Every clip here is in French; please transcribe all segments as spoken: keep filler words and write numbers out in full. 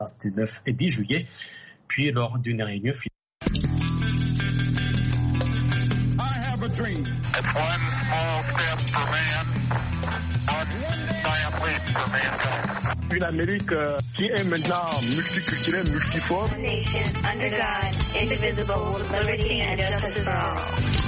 du neuf et dix juillet, puis lors d'une réunion finale. I have a dream. It's one small step for man, one giant leap for mankind. Une Amérique euh, qui est maintenant multiculturelle, multiforme. Nation under God, indivisible, with liberty and justice for all.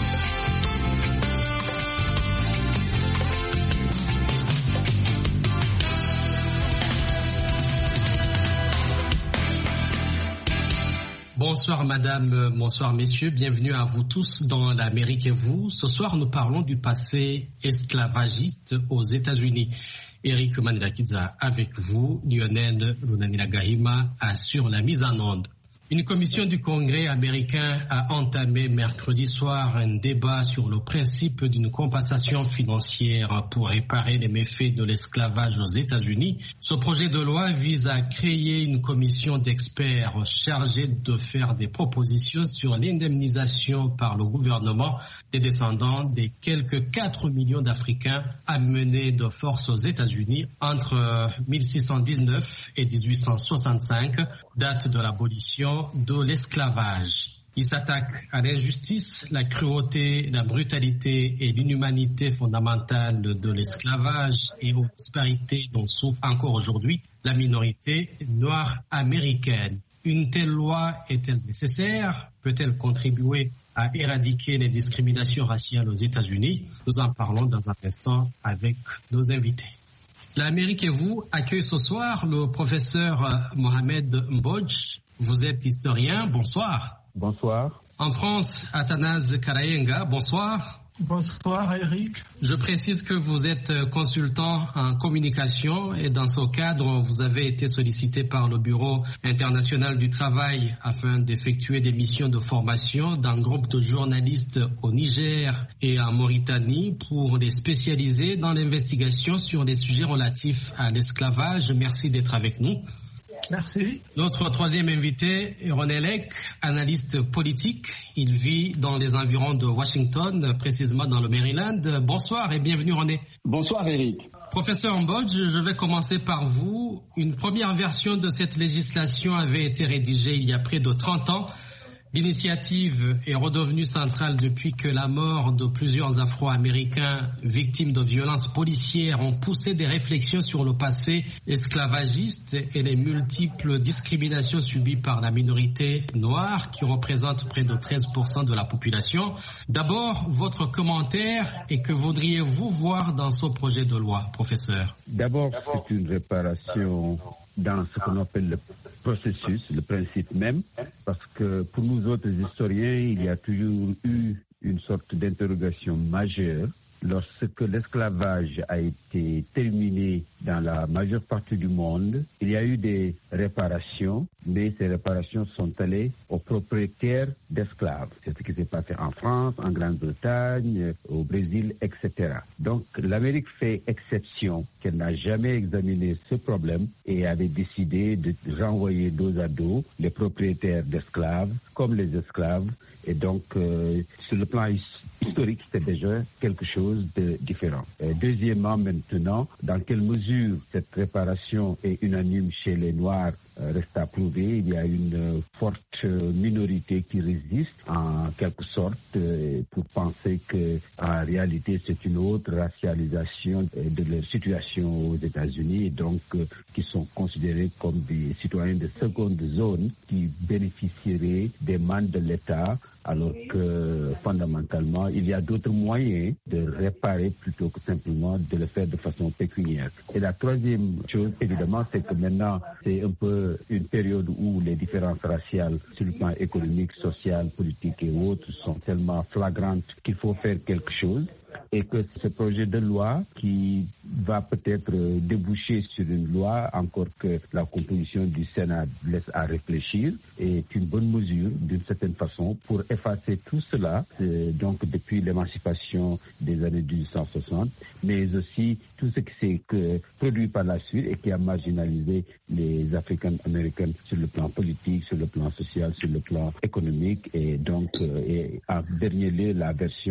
Bonsoir madame, bonsoir messieurs, bienvenue à vous tous dans l'Amérique et vous. Ce soir, nous parlons du passé esclavagiste aux États-Unis. Eric Manilakidza avec vous, Lionel Runanilagahima assure la mise en onde. Une commission du Congrès américain a entamé mercredi soir un débat sur le principe d'une compensation financière pour réparer les méfaits de l'esclavage aux États-Unis. Ce projet de loi vise à créer une commission d'experts chargée de faire des propositions sur l'indemnisation par le gouvernement des descendants des quelques quatre millions d'Africains amenés de force aux États-Unis entre mille six cent dix-neuf et dix-huit cent soixante-cinq, date de l'abolition de l'esclavage. Il s'attaque à l'injustice, la cruauté, la brutalité et l'inhumanité fondamentale de l'esclavage et aux disparités dont souffre encore aujourd'hui la minorité noire américaine. Une telle loi est-elle nécessaire? Peut-elle contribuer à éradiquer les discriminations raciales aux États-Unis? Nous en parlons dans un instant avec nos invités. L'Amérique et vous accueille ce soir le professeur Mohamed Mbodj. Vous êtes historien, bonsoir. Bonsoir. En France, Athanase Karayenga, bonsoir. Bonsoir Eric. Je précise que vous êtes consultant en communication et dans ce cadre, vous avez été sollicité par le Bureau international du travail afin d'effectuer des missions de formation d'un groupe de journalistes au Niger et en Mauritanie pour les spécialiser dans l'investigation sur les sujets relatifs à l'esclavage. Merci d'être avec nous. Merci. Notre troisième invité, René Lec, analyste politique. Il vit dans les environs de Washington, précisément dans le Maryland. Bonsoir et bienvenue René. Bonsoir Eric. Professeur Mbodj, je vais commencer par vous. Une première version de cette législation avait été rédigée il y a près de trente ans. L'initiative est redevenue centrale depuis que la mort de plusieurs Afro-Américains victimes de violences policières ont poussé des réflexions sur le passé esclavagiste et les multiples discriminations subies par la minorité noire qui représente près de treize pour cent de la population. D'abord, votre commentaire et que voudriez-vous voir dans ce projet de loi, professeur? D'abord, c'est une réparation dans ce qu'on appelle le processus, le principe même, parce que pour nous autres historiens, il y a toujours eu une sorte d'interrogation majeure lorsque l'esclavage a été terminé dans la majeure partie du monde. Il y a eu des réparations, mais ces réparations sont allées aux propriétaires d'esclaves. C'est ce qui s'est passé en France, en Grande-Bretagne, au Brésil, et cetera. Donc l'Amérique fait exception qu'elle n'a jamais examiné ce problème et avait décidé de renvoyer dos à dos les propriétaires d'esclaves comme les esclaves. Et donc, euh, sur le plan historique, c'est déjà quelque chose de différent. Et deuxièmement, maintenant, dans quelle mesure cette réparation est unanime chez les Noirs euh, reste à prouver. Il y a une euh, forte minorité qui résiste, en quelque sorte, euh, pour penser que, en réalité, c'est une autre racialisation euh, de leur situation aux États-Unis, et donc euh, qui sont considérés comme des citoyens de seconde zone qui bénéficieraient des mains de l'État, alors que fondamentalement, il y a d'autres moyens de réparer plutôt que simplement de le faire de façon pécuniaire. Et la troisième chose, évidemment, c'est que maintenant, c'est un peu une période où les différences raciales sur le plan économique, social, politique et autres sont tellement flagrantes qu'il faut faire quelque chose. Et que ce projet de loi qui va peut-être déboucher sur une loi, encore que la composition du Sénat laisse à réfléchir, est une bonne mesure d'une certaine façon pour effacer tout cela, donc depuis l'émancipation des années mille huit cent soixante, mais aussi tout ce qui s'est produit par la suite et qui a marginalisé les Africains-Américains sur le plan politique, sur le plan social, sur le plan économique, et donc et en dernier lieu la version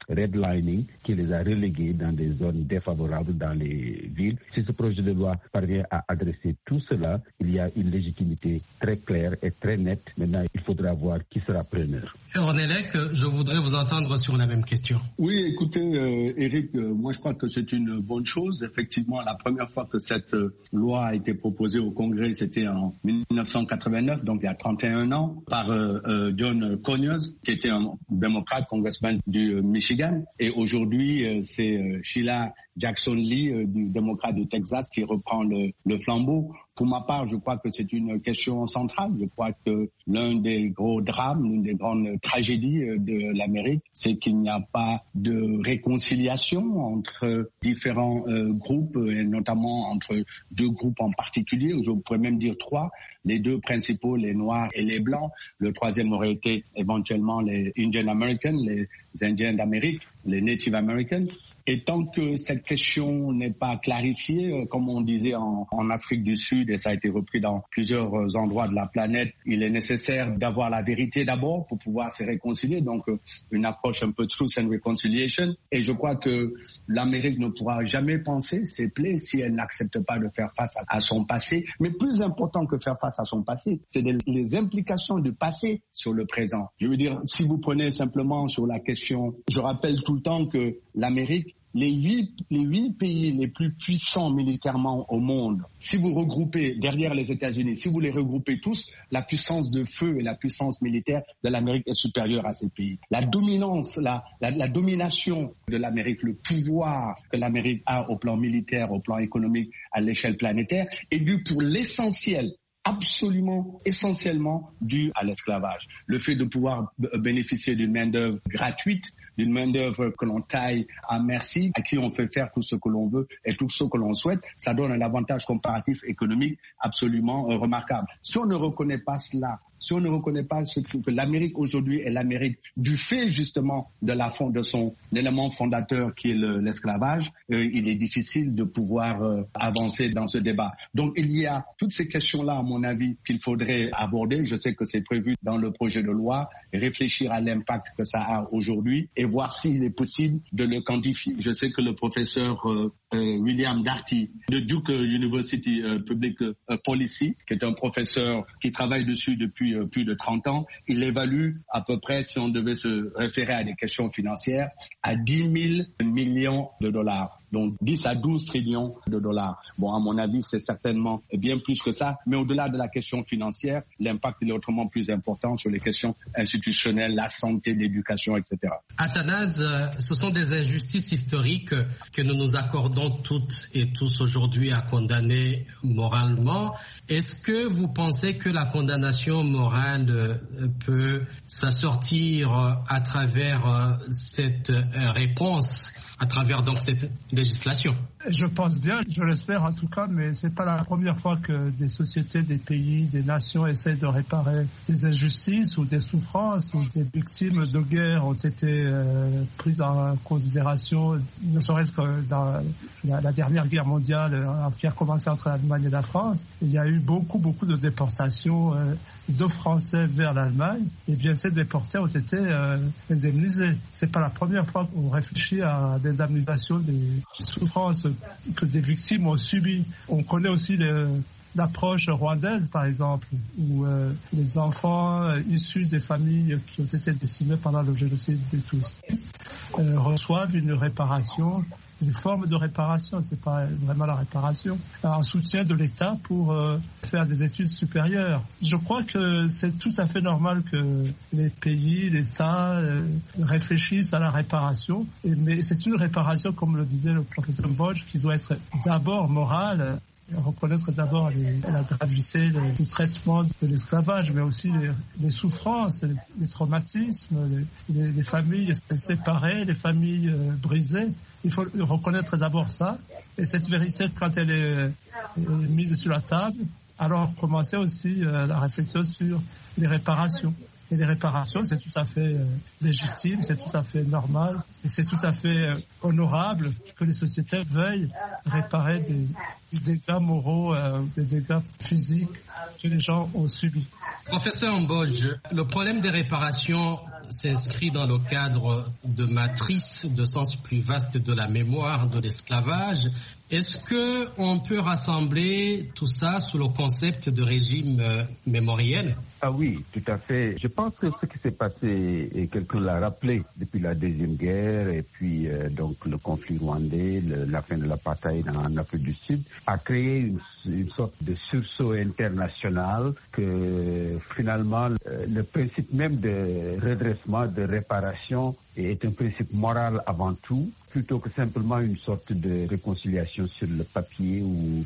redlining qui les a relégués dans des zones défavorables dans les villes. Si ce projet de loi parvient à adresser tout cela, il y a une légitimité très claire et très nette. Maintenant, il faudra voir qui sera preneur. René Lec, je voudrais vous entendre sur la même question. Oui, écoutez, euh, Eric, euh, moi je crois que c'est une bonne chose. Effectivement, la première fois que cette euh, loi a été proposée au Congrès, c'était en dix-neuf cent quatre-vingt-neuf, donc il y a trente et un ans, par euh, euh, John Conyers, qui était un démocrate, congressman du euh, Michigan. Et aujourd'hui, euh, c'est euh, Sheila Jackson Lee, euh, du démocrate du Texas, qui reprend le, le flambeau. Pour ma part, je crois que c'est une question centrale. Je crois que l'un des gros drames, l'une des grandes tragédies de l'Amérique, c'est qu'il n'y a pas de réconciliation entre différents euh, groupes, et notamment entre deux groupes en particulier. Je pourrais même dire trois. Les deux principaux, les Noirs et les Blancs. Le troisième aurait été éventuellement les Indian Americans, les Indiens d'Amérique, les Native Americans. Et tant que cette question n'est pas clarifiée, comme on disait en, en Afrique du Sud, et ça a été repris dans plusieurs endroits de la planète, il est nécessaire d'avoir la vérité d'abord pour pouvoir se réconcilier. Donc, une approche un peu truth and reconciliation. Et je crois que l'Amérique ne pourra jamais penser ses plaies si elle n'accepte pas de faire face à, à son passé. Mais plus important que faire face à son passé, c'est de, les implications du passé sur le présent. Je veux dire, si vous prenez simplement sur la question, je rappelle tout le temps que l'Amérique, Les huit, les huit pays les plus puissants militairement au monde, si vous regroupez derrière les États-Unis, si vous les regroupez tous, la puissance de feu et la puissance militaire de l'Amérique est supérieure à ces pays. La dominance, la, la, la domination de l'Amérique, le pouvoir que l'Amérique a au plan militaire, au plan économique, à l'échelle planétaire, est dû pour l'essentiel, absolument, essentiellement dû à l'esclavage. Le fait de pouvoir b- bénéficier d'une main-d'œuvre gratuite, d'une main-d'œuvre que l'on taille à merci, à qui on fait faire tout ce que l'on veut et tout ce que l'on souhaite, ça donne un avantage comparatif économique absolument euh, remarquable. Si on ne reconnaît pas cela, si on ne reconnaît pas ce que, que l'Amérique aujourd'hui est l'Amérique du fait justement de, la, de son élément fondateur qui est le, l'esclavage, euh, il est difficile de pouvoir euh, avancer dans ce débat. Donc il y a toutes ces questions-là, à mon avis, qu'il faudrait aborder. Je sais que c'est prévu dans le projet de loi, réfléchir à l'impact que ça a aujourd'hui et voir s'il est possible de le quantifier. Je sais que le professeur euh, euh, William Darty de Duke University euh, Public euh, Policy, qui est un professeur qui travaille dessus depuis euh, plus de trente ans, il évalue à peu près, si on devait se référer à des questions financières, à dix mille millions de dollars. Donc dix à douze trillions de dollars. Bon, à mon avis, c'est certainement bien plus que ça. Mais au-delà de la question financière, l'impact est autrement plus important sur les questions institutionnelles, la santé, l'éducation, et cetera. Athanase, ce sont des injustices historiques que nous nous accordons toutes et tous aujourd'hui à condamner moralement. Est-ce que vous pensez que la condamnation morale peut s'assortir à travers cette réponse, à travers donc cette législation? Je pense bien, je l'espère en tout cas, mais c'est pas la première fois que des sociétés, des pays, des nations essaient de réparer des injustices ou des souffrances ou des victimes de guerre ont été euh, prises en considération, ne serait-ce que dans la, la dernière guerre mondiale euh, qui a commencé entre l'Allemagne et la France. Il y a eu beaucoup, beaucoup de déportations euh, de Français vers l'Allemagne, et bien ces déportés ont été euh, indemnisés. C'est pas la première fois qu'on réfléchit à l'indemnisation des souffrances que des victimes ont subies. On connaît aussi les, l'approche rwandaise, par exemple, où euh, les enfants euh, issus des familles qui ont été décimées pendant le génocide des Tutsis euh, reçoivent une réparation, une forme de réparation, c'est pas vraiment la réparation, un soutien de l'État pour euh, faire des études supérieures. Je crois que c'est tout à fait normal que les pays, l'État euh, réfléchissent à la réparation, et, mais c'est une réparation, comme le disait le professeur Bodge, qui doit être d'abord morale, reconnaître d'abord les, la gravité du traitement de l'esclavage, mais aussi les, les souffrances, les, les traumatismes, les, les, les familles séparées, les familles euh, brisées. Il faut reconnaître d'abord ça, et cette vérité, quand elle est, est mise sur la table, alors commencer aussi euh, la réflexion sur les réparations. Et les réparations, c'est tout à fait euh, légitime, c'est tout à fait normal, et c'est tout à fait euh, honorable que les sociétés veuillent réparer des, des dégâts moraux, euh, des dégâts physiques que les gens ont subi. Professeur Mbodj, le problème des réparations s'inscrit dans le cadre de matrices de sens plus vaste de la mémoire de l'esclavage. Est-ce qu'on peut rassembler tout ça sous le concept de régime euh, mémoriel? Ah oui, tout à fait. Je pense que ce qui s'est passé, et quelqu'un l'a rappelé, depuis la Deuxième Guerre et puis euh, donc le conflit rwandais, le, la fin de l'apartheid en Afrique du Sud, a créé une, une sorte de sursaut international que finalement euh, le principe même de redressement, de réparation est un principe moral avant tout, plutôt que simplement une sorte de réconciliation sur le papier où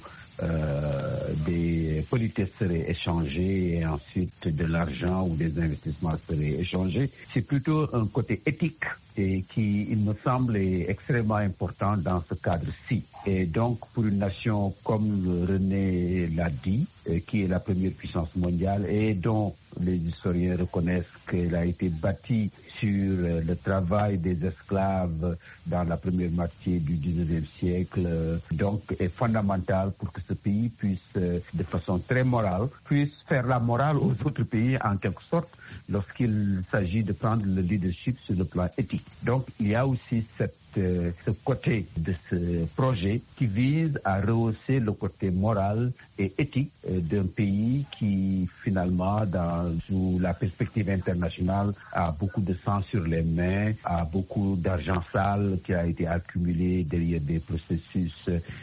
euh, des politesses seraient échangées et ensuite de l'argent ou des investissements seraient échangés. C'est plutôt un côté éthique et qui, il me semble, est extrêmement important dans ce cadre-ci. Et donc, pour une nation comme René l'a dit, euh, qui est la première puissance mondiale et dont les historiens reconnaissent qu'elle a été bâtie sur euh, le travail des esclaves dans la première moitié du dix-neuvième siècle, euh, donc est fondamental pour que ce pays puisse, euh, de façon très morale, puisse faire la morale aux autres pays en quelque sorte lorsqu'il s'agit de prendre le leadership sur le plan éthique. Donc, il y a aussi cette Euh, ce côté de ce projet qui vise à rehausser le côté moral et éthique euh, d'un pays qui finalement, dans, sous la perspective internationale, a beaucoup de sang sur les mains, a beaucoup d'argent sale qui a été accumulé derrière des processus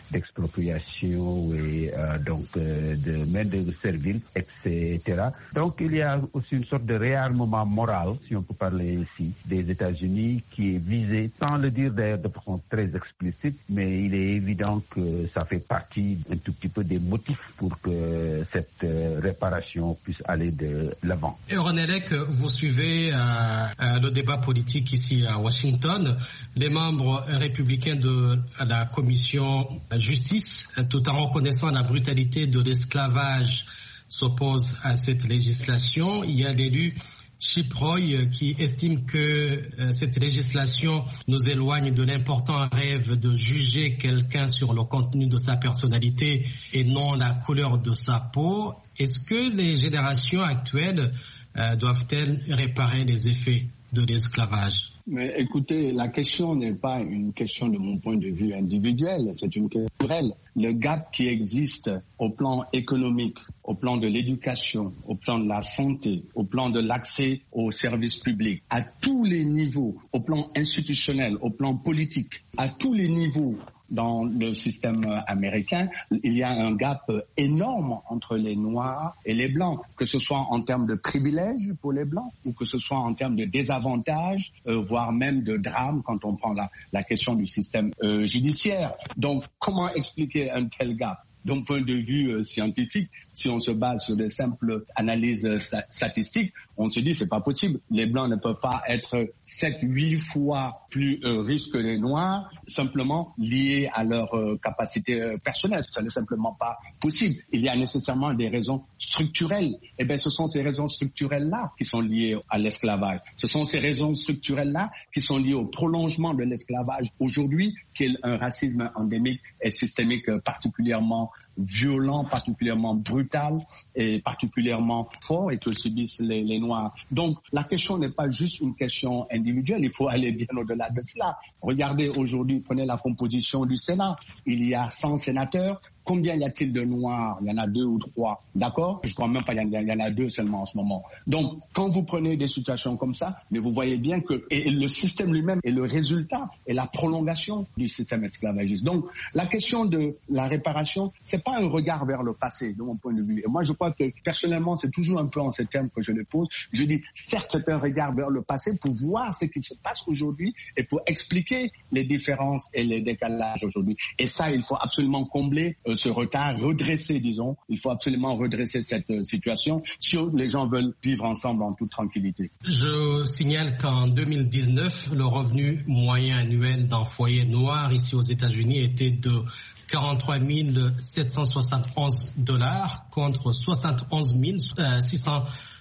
d'expropriation et euh, donc euh, de main-d'œuvre servile, et cetera. Donc il y a aussi une sorte de réarmement moral, si on peut parler ici, des États-Unis qui est visé, sans le dire de façon très explicite, mais il est évident que ça fait partie un tout petit peu des motifs pour que cette euh, réparation puisse aller de l'avant. Et René Léque, vous suivez euh, euh, le débat politique ici à Washington. Les membres républicains de la commission justice, tout en reconnaissant la brutalité de l'esclavage, s'opposent à cette législation. Il y a l'élu Chip Roy qui estime que euh, cette législation nous éloigne de l'important rêve de juger quelqu'un sur le contenu de sa personnalité et non la couleur de sa peau. Est-ce que les générations actuelles euh, doivent-elles réparer les effets de l'esclavage? Mais écoutez, la question n'est pas une question de mon point de vue individuel, c'est une question culturelle. Le gap qui existe au plan économique, au plan de l'éducation, au plan de la santé, au plan de l'accès aux services publics, à tous les niveaux, au plan institutionnel, au plan politique, à tous les niveaux dans le système américain, il y a un gap énorme entre les Noirs et les Blancs, que ce soit en termes de privilèges pour les Blancs ou que ce soit en termes de désavantages, euh, voire même de drames quand on prend la, la question du système euh, judiciaire. Donc, comment expliquer un tel gap? D'un point de vue euh, scientifique, si on se base sur de simples analyses euh, statistiques, on se dit c'est pas possible. Les Blancs ne peuvent pas être sept, huit fois plus euh, riches que les Noirs, simplement liés à leur euh, capacité euh, personnelle. Ça n'est simplement pas possible. Il y a nécessairement des raisons structurelles. Eh bien, ce sont ces raisons structurelles-là qui sont liées à l'esclavage. Ce sont ces raisons structurelles-là qui sont liées au prolongement de l'esclavage aujourd'hui, qui est un racisme endémique et systémique euh, particulièrement violent, particulièrement brutal et particulièrement fort et que subissent les, les Noirs. Donc, la question n'est pas juste une question individuelle, il faut aller bien au-delà de cela. Regardez aujourd'hui, prenez la composition du Sénat. Il y a cent sénateurs. Combien y a-t-il de Noirs? Il y en a deux ou trois, d'accord? Je crois même pas, il y, y en a deux seulement en ce moment. Donc, quand vous prenez des situations comme ça, mais vous voyez bien que et, et le système lui-même est le résultat et la prolongation du système esclavagiste. Donc, la question de la réparation, c'est pas un regard vers le passé, de mon point de vue. Et moi, je crois que, personnellement, c'est toujours un peu en ces termes que je le pose. Je dis, certes, c'est un regard vers le passé pour voir ce qui se passe aujourd'hui et pour expliquer les différences et les décalages aujourd'hui. Et ça, il faut absolument combler euh, ce retard, redresser, disons. Il faut absolument redresser cette euh, situation si les gens veulent vivre ensemble en toute tranquillité. Je signale qu'en deux mille dix-neuf, le revenu moyen annuel d'un foyer noir ici aux États-Unis était de quarante-trois mille sept cent soixante et onze dollars contre soixante et onze mille six cent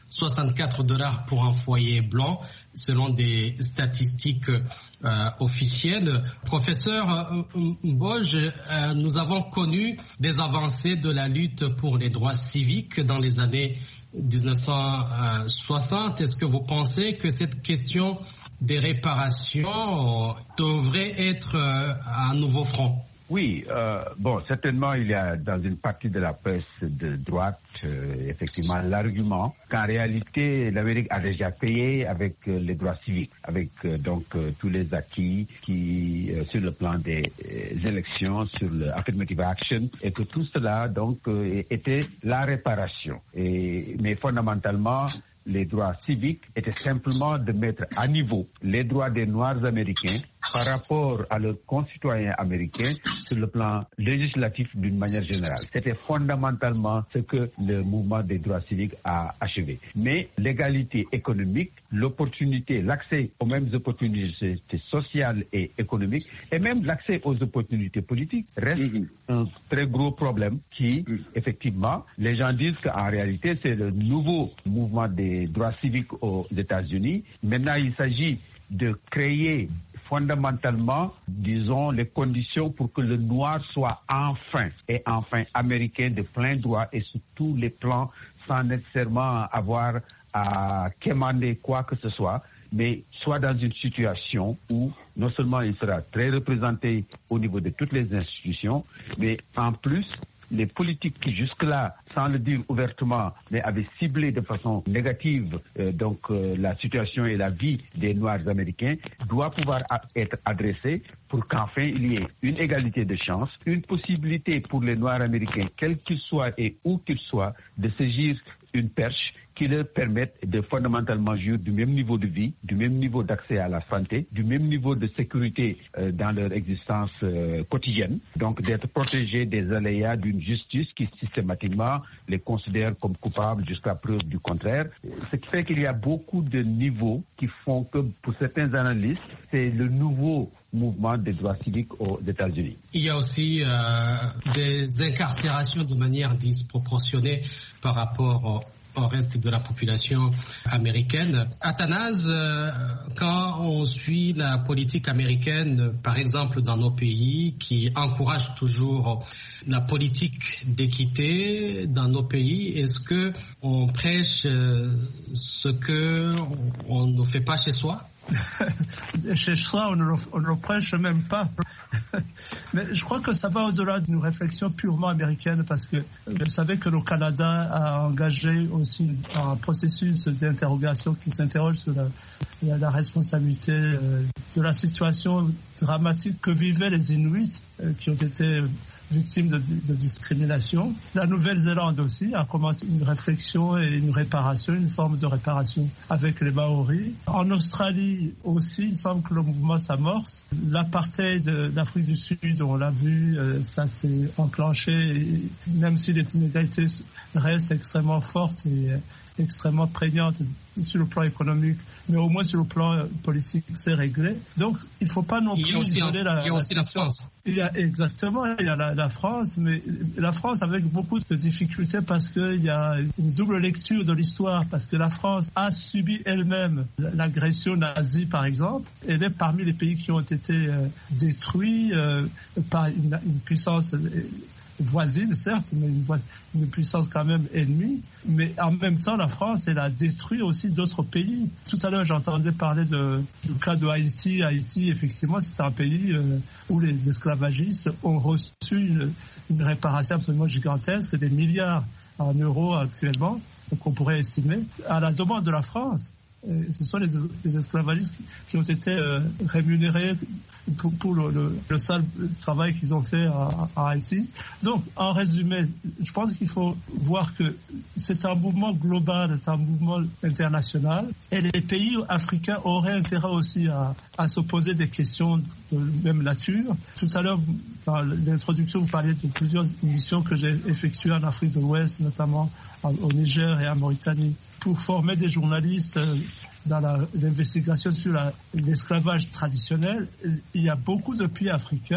soixante-quatre dollars pour un foyer blanc, selon des statistiques euh, officielles. Professeur Mboj, euh, nous avons connu des avancées de la lutte pour les droits civiques dans les années dix-neuf cent soixante. Est-ce que vous pensez que cette question des réparations devrait être euh, à un nouveau front? Oui, euh, bon, certainement, il y a dans une partie de la presse de droite, euh, effectivement, l'argument qu'en réalité, l'Amérique a déjà payé avec euh, les droits civiques, avec euh, donc euh, tous les acquis qui, euh, sur le plan des euh, élections, sur le affirmative action, et que tout cela, donc, euh, était la réparation. Et, mais fondamentalement, les droits civiques étaient simplement de mettre à niveau les droits des Noirs américains par rapport à leurs concitoyens américains sur le plan législatif d'une manière générale. C'était fondamentalement ce que le mouvement des droits civiques a achevé. Mais l'égalité économique, l'opportunité, l'accès aux mêmes opportunités sociales et économiques, et même l'accès aux opportunités politiques reste mmh. un très gros problème qui, mmh. effectivement, les gens disent qu'en réalité, c'est le nouveau mouvement des droits civiques aux États-Unis. Maintenant, il s'agit de créer fondamentalement, disons, les conditions pour que le noir soit enfin et enfin américain de plein droit et sur tous les plans sans nécessairement avoir à quémander quoi que ce soit, mais soit dans une situation où non seulement il sera très représenté au niveau de toutes les institutions, mais en plus, les politiques qui jusque-là, sans le dire ouvertement, mais avaient ciblé de façon négative euh, donc euh, la situation et la vie des Noirs américains, doivent pouvoir a- être adressées pour qu'enfin il y ait une égalité de chance, une possibilité pour les Noirs américains, quels qu'ils soient et où qu'ils soient, de saisir une perche qui leur permettent de fondamentalement jouir du même niveau de vie, du même niveau d'accès à la santé, du même niveau de sécurité euh, dans leur existence euh, quotidienne, donc d'être protégés des aléas d'une justice qui systématiquement les considère comme coupables jusqu'à preuve du contraire. Ce qui fait qu'il y a beaucoup de niveaux qui font que, pour certains analystes, c'est le nouveau mouvement des droits civiques aux États-Unis. Il y a aussi euh, des incarcérations de manière disproportionnée par rapport au au reste de la population américaine. Athanase, euh, quand on suit la politique américaine, par exemple dans nos pays, qui encourage toujours la politique d'équité dans nos pays, est-ce que on prêche euh, ce que on ne fait pas chez soi? Chez soi, on ne, le, on ne le prêche même pas. Mais je crois que ça va au-delà d'une réflexion purement américaine, parce que vous savez que le Canada a engagé aussi un processus d'interrogation qui s'interroge sur la, la, la responsabilité euh, de la situation dramatique que vivaient les Inuits euh, qui ont été victimes de, de discrimination. La Nouvelle-Zélande aussi a commencé une réflexion et une réparation, une forme de réparation avec les Maoris. En Australie aussi, il semble que le mouvement s'amorce. L'apartheid d'Afrique du Sud, on l'a vu, ça s'est enclenché, et même si les inégalités restent extrêmement fortes et extrêmement prégnante sur le plan économique, mais au moins sur le plan politique, c'est réglé. Donc, il ne faut pas non plus isoler la... Il y a aussi la France. Il y a, exactement, il y a la, la France, mais la France avec beaucoup de difficultés parce qu'il y a une double lecture de l'histoire, parce que la France a subi elle-même l'agression nazie, par exemple. Elle est parmi les pays qui ont été euh, détruits euh, par une, une puissance voisine, certes, mais une, une puissance quand même ennemie. Mais en même temps, la France, elle a détruit aussi d'autres pays. Tout à l'heure, j'entendais parler de, du cas de Haïti. Haïti, effectivement, c'est un pays euh, où les esclavagistes ont reçu une, une réparation absolument gigantesque, des milliards en euros actuellement, qu'on pourrait estimer, à la demande de la France. Et ce sont les, les esclavagistes qui ont été euh, rémunérés pour, pour le, le, le sale travail qu'ils ont fait à, à Haïti. Donc, en résumé, je pense qu'il faut voir que c'est un mouvement global, c'est un mouvement international, et les pays africains auraient intérêt aussi à, à se poser des questions de même nature. Tout à l'heure, dans l'introduction, vous parliez de plusieurs missions que j'ai effectuées en Afrique de l'Ouest, notamment au Niger et en Mauritanie, pour former des journalistes dans la, l'investigation sur la, l'esclavage traditionnel. Il y a beaucoup de pays africains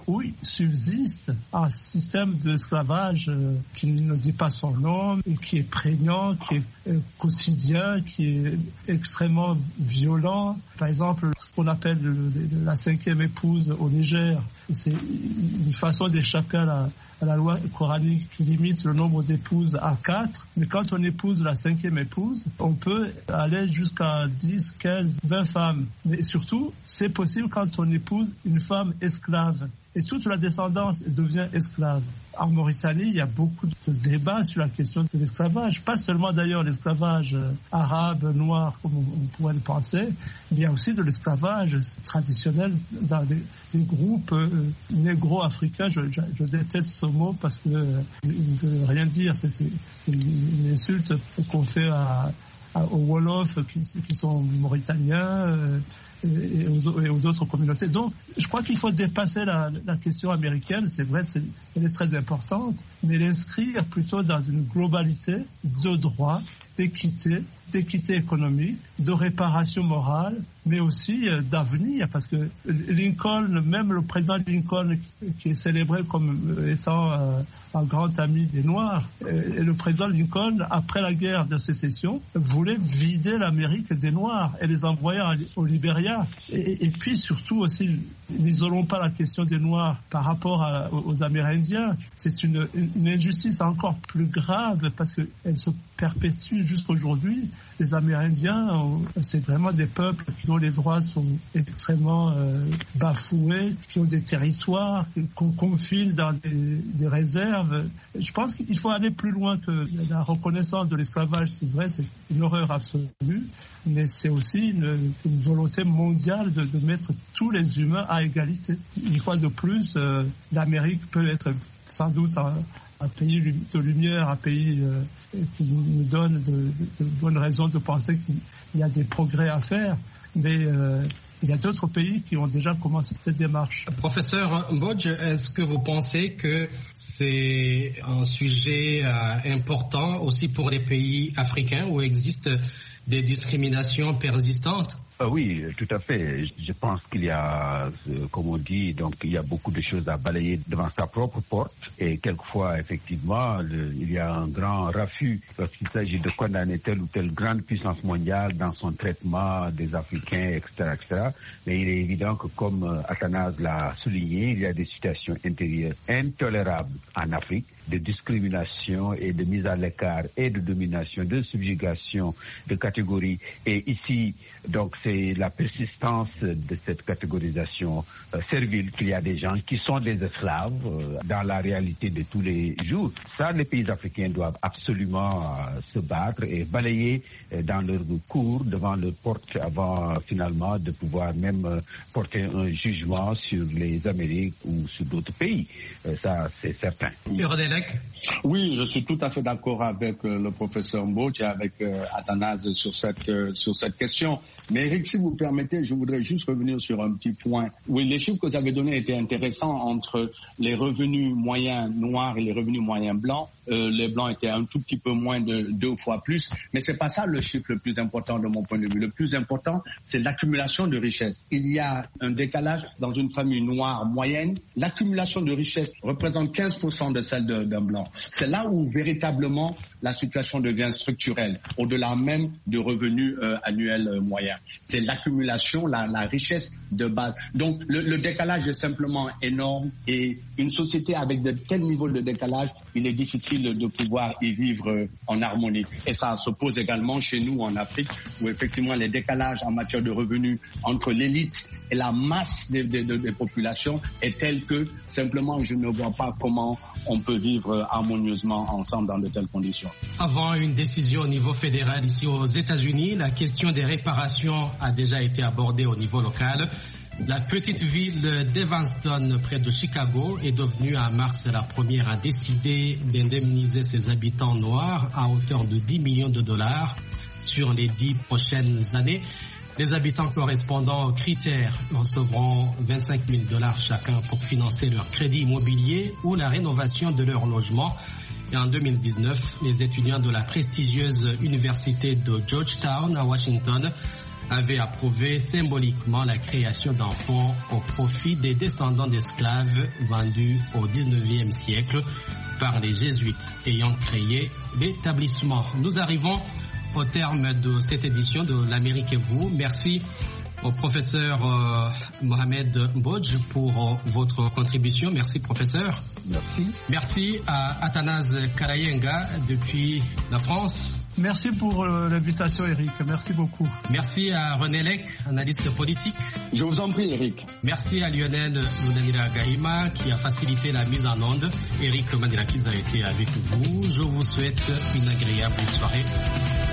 où il subsiste un système d'esclavage euh, qui ne dit pas son nom et qui est prégnant, qui est euh, quotidien, qui est extrêmement violent. Par exemple, ce qu'on appelle le, le, la cinquième épouse au Niger, c'est une façon d'échapper à la, à la loi coranique qui limite le nombre d'épouses à quatre. Mais quand on épouse la cinquième épouse, on peut aller jusqu'à dix, quinze, vingt femmes. Mais surtout, c'est possible quand on épouse une femme esclave. Et toute la descendance devient esclave. En Mauritanie, il y a beaucoup de débats sur la question de l'esclavage. Pas seulement d'ailleurs l'esclavage arabe, noir, comme on pourrait le penser, mais il y a aussi de l'esclavage traditionnel dans des, des groupes euh, négro-africains. Je, je, je déteste ce mot parce qu'il euh, ne veut rien dire. C'est, c'est une, une insulte qu'on fait à, à, aux Wolofs qui, qui sont mauritaniens. Euh, Et aux, et aux autres communautés. Donc, je crois qu'il faut dépasser la, la question américaine. C'est vrai, c'est, elle est très importante, mais l'inscrire plutôt dans une globalité de droit, d'équité, d'équité économique, de réparation morale, mais aussi euh, d'avenir, parce que Lincoln, même le président Lincoln, qui, qui est célébré comme étant euh, un grand ami des Noirs, euh, et le président Lincoln, après la guerre de sécession, voulait vider l'Amérique des Noirs et les envoyer au Libéria. Et, et puis surtout aussi, n'isolons pas la question des Noirs par rapport à, aux Amérindiens. C'est une, une injustice encore plus grave parce qu'elle se perpétue jusqu'aujourd'hui. Les Amérindiens, c'est vraiment des peuples dont les droits sont extrêmement euh, bafoués, qui ont des territoires, qu'on confine dans des, des réserves. Je pense qu'il faut aller plus loin que la reconnaissance de l'esclavage. C'est vrai, c'est une horreur absolue, mais c'est aussi une, une volonté mondiale de, de mettre tous les humains à égalité. Une fois de plus, euh, l'Amérique peut être sans doute un, un pays de lumière, un pays euh, qui nous donne de, de, de bonnes raisons de penser qu'il y a des progrès à faire, mais euh, il y a d'autres pays qui ont déjà commencé cette démarche. Professeur Mbodj, est-ce que vous pensez que c'est un sujet euh, important aussi pour les pays africains où existent des discriminations persistantes? Ah oui, tout à fait. Je pense qu'il y a, comme on dit, donc il y a beaucoup de choses à balayer devant sa propre porte. Et quelquefois, effectivement, le, il y a un grand raffut lorsqu'il s'agit de condamner telle ou telle grande puissance mondiale dans son traitement des Africains, et cetera, et cetera. Mais il est évident que, comme Athanase l'a souligné, il y a des situations intérieures intolérables en Afrique, de discrimination et de mise à l'écart et de domination, de subjugation de catégories. Et ici, donc, c'est la persistance de cette catégorisation euh, servile qu'il y a des gens qui sont des esclaves euh, dans la réalité de tous les jours. Ça, les pays africains doivent absolument euh, se battre et balayer euh, dans leur cours, devant leur porte, avant euh, finalement de pouvoir même euh, porter un jugement sur les Amériques ou sur d'autres pays. Euh, ça, c'est certain. Oui, je suis tout à fait d'accord avec euh, le professeur Mbodj et avec euh, Athanase sur cette, euh, sur cette question. Mais Eric, si vous permettez, je voudrais juste revenir sur un petit point. Oui, les chiffres que vous avez donnés étaient intéressants entre les revenus moyens noirs et les revenus moyens blancs. Euh, les blancs étaient un tout petit peu moins de deux fois plus. Mais c'est pas ça le chiffre le plus important de mon point de vue. Le plus important, c'est l'accumulation de richesses. Il y a un décalage dans une famille noire moyenne. L'accumulation de richesses représente quinze pour cent de celle de, d'un blanc. C'est là où véritablement la situation devient structurelle, au-delà même de revenus euh, annuels euh, moyens. C'est l'accumulation, la, la richesse de base. Donc le, le décalage est simplement énorme et une société avec de tels niveaux de décalage, il est difficile de pouvoir y vivre euh, en harmonie. Et ça se pose également chez nous en Afrique, où effectivement les décalages en matière de revenus entre l'élite et la masse des, des, des populations est tel que simplement je ne vois pas comment on peut vivre harmonieusement ensemble dans de telles conditions. Avant une décision au niveau fédéral ici aux États-Unis, la question des réparations a déjà été abordée au niveau local. La petite ville d'Evanston, près de Chicago, est devenue en mars la première à décider d'indemniser ses habitants noirs à hauteur de dix millions de dollars sur les dix prochaines années. Les habitants correspondant aux critères recevront vingt-cinq mille dollars chacun pour financer leur crédit immobilier ou la rénovation de leur logement. Et en deux mille dix-neuf, les étudiants de la prestigieuse université de Georgetown à Washington avait approuvé symboliquement la création d'un fonds au profit des descendants d'esclaves vendus au dix-neuvième siècle par les jésuites ayant créé l'établissement. Nous arrivons au terme de cette édition de l'Amérique et vous. Merci au professeur euh, Mohamed Mbodj pour euh, votre contribution. Merci professeur. Merci. Merci à Athanase Karayenga depuis la France. Merci pour euh, l'invitation Eric, merci beaucoup. Merci à René Lec, analyste politique. Je vous en prie Eric. Merci à Lionel Lounanira Gahima qui a facilité la mise en onde. Eric Mandelakiz a été avec vous. Je vous souhaite une agréable soirée.